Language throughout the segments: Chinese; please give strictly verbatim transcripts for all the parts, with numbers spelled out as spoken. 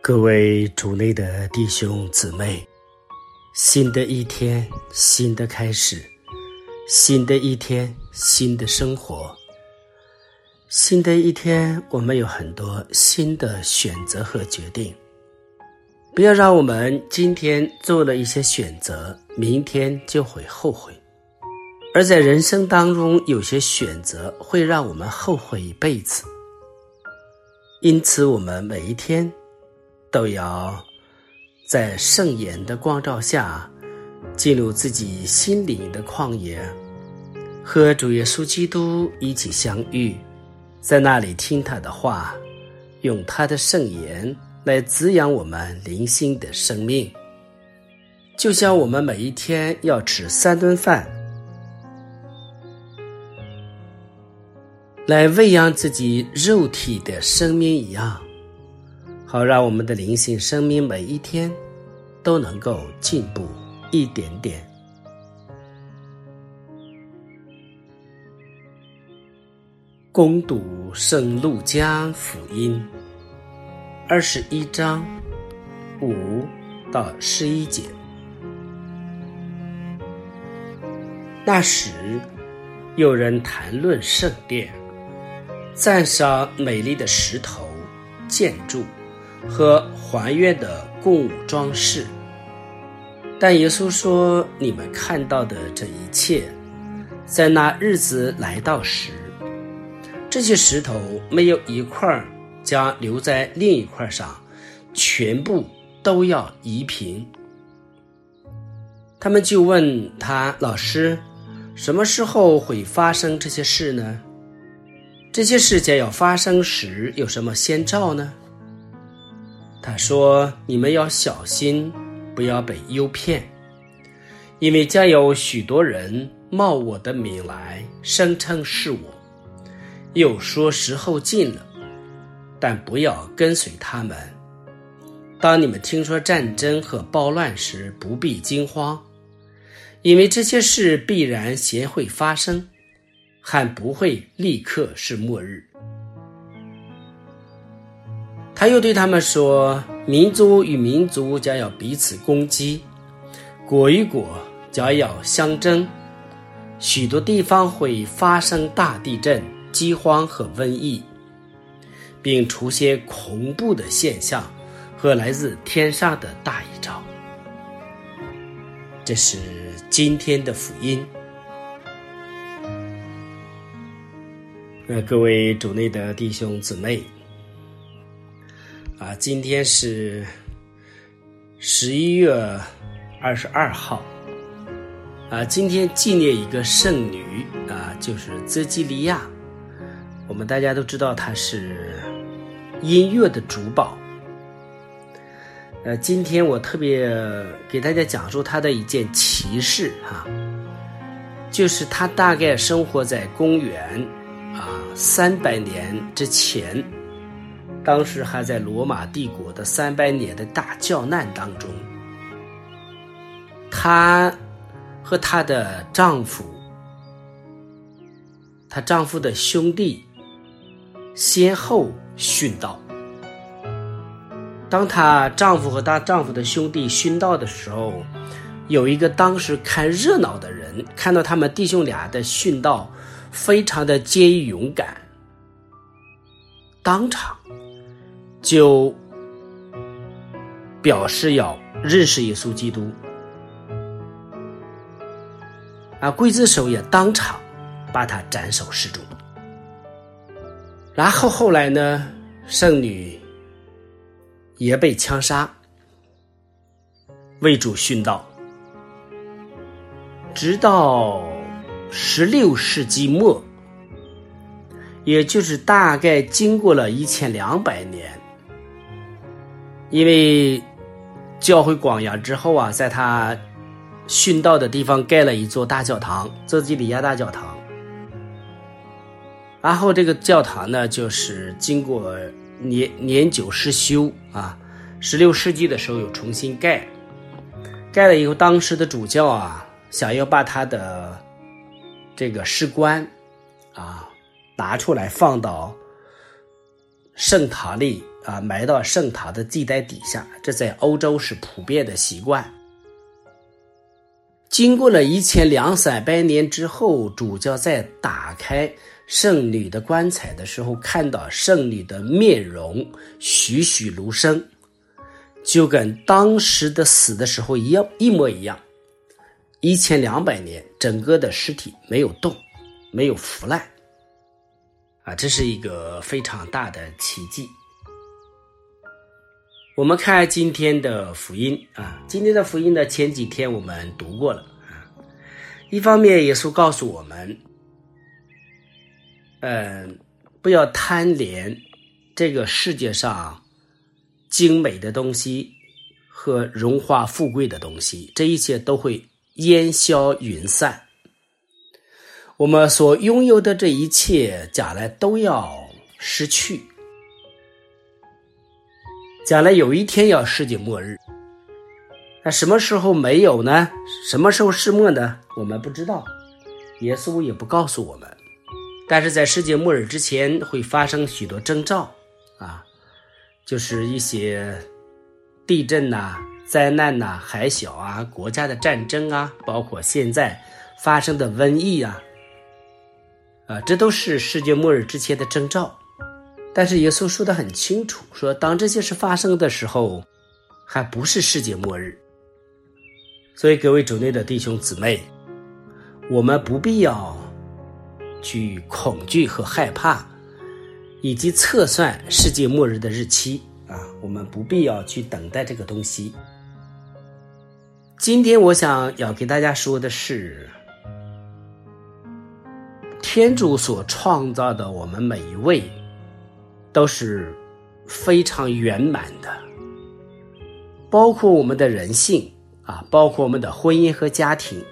各位主内的弟兄姊妹，新的一天，新的开始，新的一天，新的生活。新的一天，我们有很多新的选择和决定。不要让我们今天做了一些选择，明天就会后悔。而在人生当中，有些选择会让我们后悔一辈子。因此，我们每一天都要在圣言的光照下，进入自己心灵的旷野，和主耶稣基督一起相遇，在那里听他的话，用他的圣言来滋养我们灵性的生命。就像我们每一天要吃三顿饭，来喂养自己肉体的生命一样，好让我们的灵性生命每一天都能够进步一点点。恭读圣路加福音二十一章五到十一节。那时，有人谈论圣殿，赞赏美丽的石头、建筑和还原的供物装饰。但耶稣说，你们看到的这一切，在那日子来到时，这些石头没有一块将留在另一块上，全部都要移平。他们就问他，老师，什么时候会发生这些事呢？这些事将要发生时，有什么先兆呢？他说，你们要小心，不要被诱骗，因为将有许多人冒我的名来，声称是我，又说时候近了，但不要跟随他们。当你们听说战争和暴乱时，不必惊慌，因为这些事必然先会发生，还不会立刻是末日。他又对他们说，民族与民族将要彼此攻击，国与国将要相争，许多地方会发生大地震、饥荒和瘟疫，并出现恐怖的现象和来自天上的大异兆。这是今天的福音。那各位主内的弟兄姊妹啊，今天是十一月二十二号啊，今天纪念一个圣女啊，就是泽基利亚。我们大家都知道她是音乐的主保。呃，今天我特别给大家讲述她的一件奇事哈、啊，就是她大概生活在公元啊三百年之前，当时还在罗马帝国的三百年的大教难当中，她和她的丈夫，她丈夫的兄弟先后殉道。当她丈夫和她丈夫的兄弟殉道的时候，有一个当时看热闹的人看到他们弟兄俩的殉道，非常的坚毅勇敢，当场就表示要认识耶稣基督啊，刽子手也当场把他斩首示众。然后后来呢，圣女也被枪杀，为主殉道。直到十六世纪末，也就是大概经过了一千两百年，因为教会广扬之后啊，在他殉道的地方盖了一座大教堂，泽基利亚大教堂。然后这个教堂呢，就是经过年年久失修啊，十六世纪的时候又重新盖，盖了以后，当时的主教啊，想要把他的这个石棺啊拿出来放到圣堂里啊埋到圣塔的祭台底下，这在欧洲是普遍的习惯。经过了一千两三百年之后，主教在打开圣女的棺材的时候，看到圣女的面容栩栩如生，就跟当时的死的时候一样，一模一样。一千两百年，整个的尸体没有动，没有腐烂，啊，这是一个非常大的奇迹。我们看今天的福音啊，今天的福音呢，前几天我们读过了啊。一方面，耶稣告诉我们，嗯、呃，不要贪恋这个世界上精美的东西和荣华富贵的东西，这一切都会烟消云散。我们所拥有的这一切，将来都要失去。将来有一天要世界末日，那什么时候没有呢？什么时候世末呢？我们不知道，耶稣也不告诉我们。但是在世界末日之前会发生许多征兆啊，就是一些地震呐、灾难呐、海啸啊、国家的战争啊，包括现在发生的瘟疫啊，啊，这都是世界末日之前的征兆。但是耶稣说得很清楚，说当这些事发生的时候，还不是世界末日。所以各位主内的弟兄姊妹，我们不必要去恐惧和害怕，以及测算世界末日的日期啊，我们不必要去等待这个东西。今天我想要给大家说的是，天主所创造的我们每一位都是非常圆满的，包括我们的人性啊，包括我们的婚姻和家庭，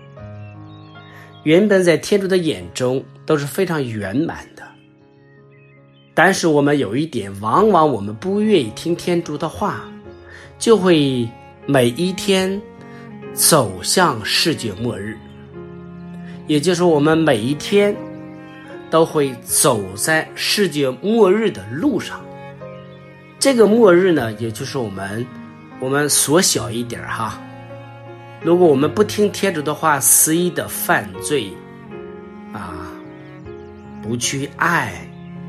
原本在天主的眼中都是非常圆满的。但是我们有一点，往往我们不愿意听天主的话，就会每一天走向世界末日。也就是说，我们每一天都会走在世界末日的路上。这个末日呢，也就是我们我们缩小一点哈，如果我们不听天主的话，肆意的犯罪啊，不去爱，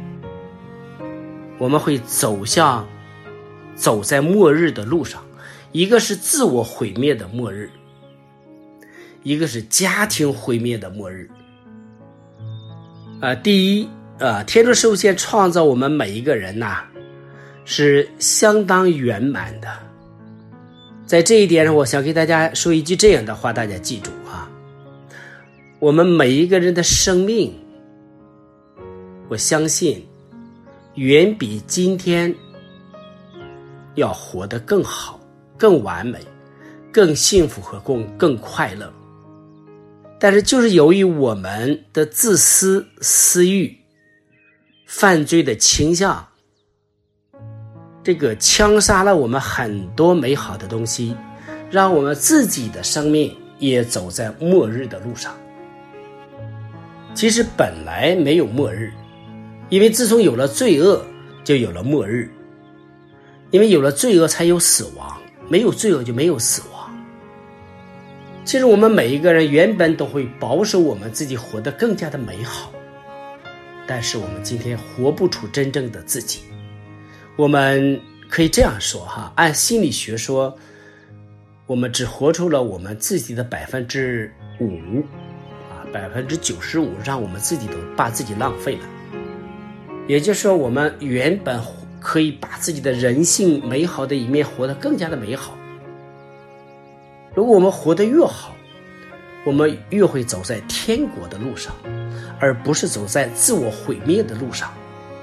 我们会走向走在末日的路上。一个是自我毁灭的末日，一个是家庭毁灭的末日。啊，第一啊，天主首先创造我们每一个人呐、啊，是相当圆满的。在这一点上，我想给大家说一句这样的话，大家记住啊，我们每一个人的生命，我相信远比今天要活得更好、更完美、更幸福和更更快乐。但是就是由于我们的自私、私欲、犯罪的倾向，这个枪杀了我们很多美好的东西，让我们自己的生命也走在末日的路上。其实本来没有末日，因为自从有了罪恶，就有了末日。因为有了罪恶才有死亡，没有罪恶就没有死亡。其实我们每一个人原本都会保守我们自己活得更加的美好，但是我们今天活不出真正的自己。我们可以这样说哈，按心理学说，我们只活出了我们自己的百分之五啊，百分之九十五让我们自己都把自己浪费了。也就是说，我们原本可以把自己的人性美好的一面活得更加的美好。如果我们活得越好，我们越会走在天国的路上，而不是走在自我毁灭的路上。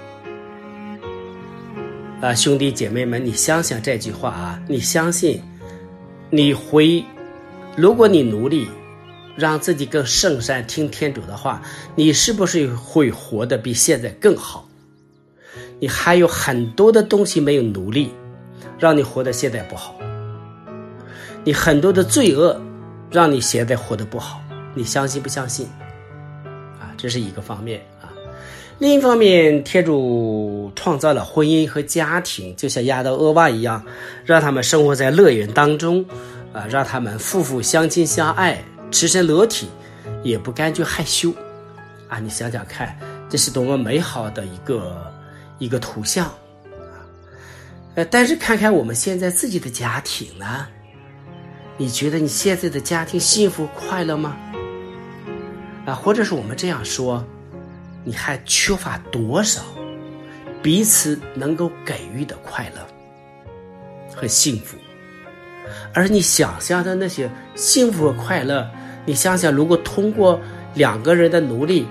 啊，兄弟姐妹们，你想想这句话啊，你相信你会，如果你努力让自己更圣善，听天主的话，你是不是会活得比现在更好？你还有很多的东西没有努力，让你活得现在不好。你很多的罪恶让你现在活得不好，你相信不相信啊？这是一个方面啊。 另一方面，天主创造了婚姻和家庭，就像亚当俄娃一样，让他们生活在乐园当中，啊，让他们夫妇相亲相爱，赤身裸体，也不感觉害羞。啊，你想想看，这是多么美好的一个一个图像。呃，但是看看我们现在自己的家庭呢，你觉得你现在的家庭幸福快乐吗？啊，或者是我们这样说，你还缺乏多少彼此能够给予的快乐和幸福？而你想象的那些幸福和快乐，你想想，如果通过两个人的努力，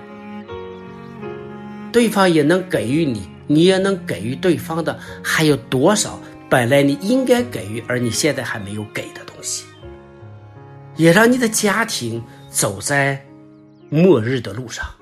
对方也能给予你，你也能给予对方的，还有多少本来你应该给予而你现在还没有给的东西，也让你的家庭走在末日的路上。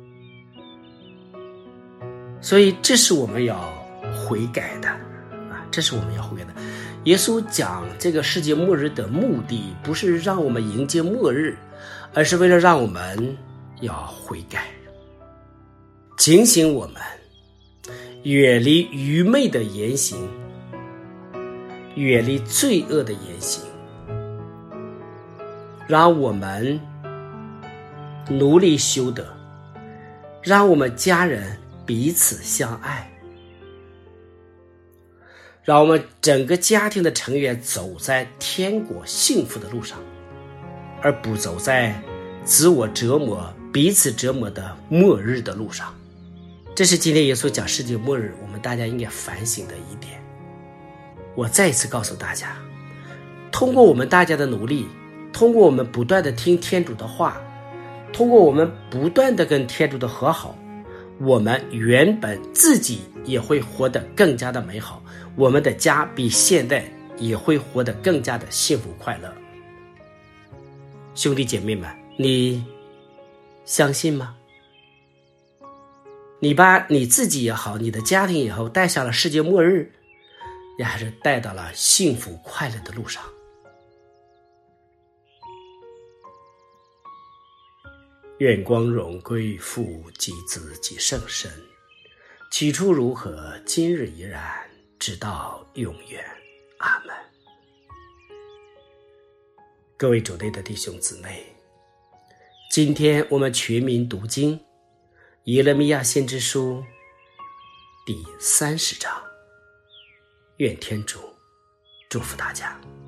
所以这是我们要悔改的啊，这是我们要悔改的。耶稣讲这个世界末日的目的，不是让我们迎接末日，而是为了让我们要悔改，警醒我们远离愚昧的言行，远离罪恶的言行，让我们努力修德，让我们家人彼此相爱，让我们整个家庭的成员走在天国幸福的路上，而不走在自我折磨彼此折磨的末日的路上。这是今天耶稣讲世界末日我们大家应该反省的一点。我再一次告诉大家，通过我们大家的努力，通过我们不断的听天主的话，通过我们不断的跟天主的和好，我们原本自己也会活得更加的美好，我们的家比现在也会活得更加的幸福快乐。兄弟姐妹们，你相信吗？你把你自己也好，你的家庭也好，带向了世界末日，你还是带到了幸福快乐的路上。愿光荣归父及子及圣神，起初如何，今日依然，直到永远。阿们。各位主内的弟兄姊妹，今天我们全民读经耶勒米亚先知书第三十章，愿天主祝福大家。